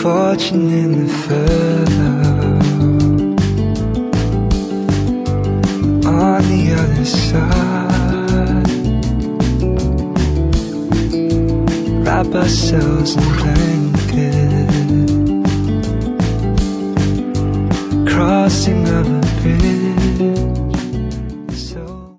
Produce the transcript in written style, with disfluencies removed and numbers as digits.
unfortunately further on the other side, wrap ourselves in blankets, crossing of a bridge,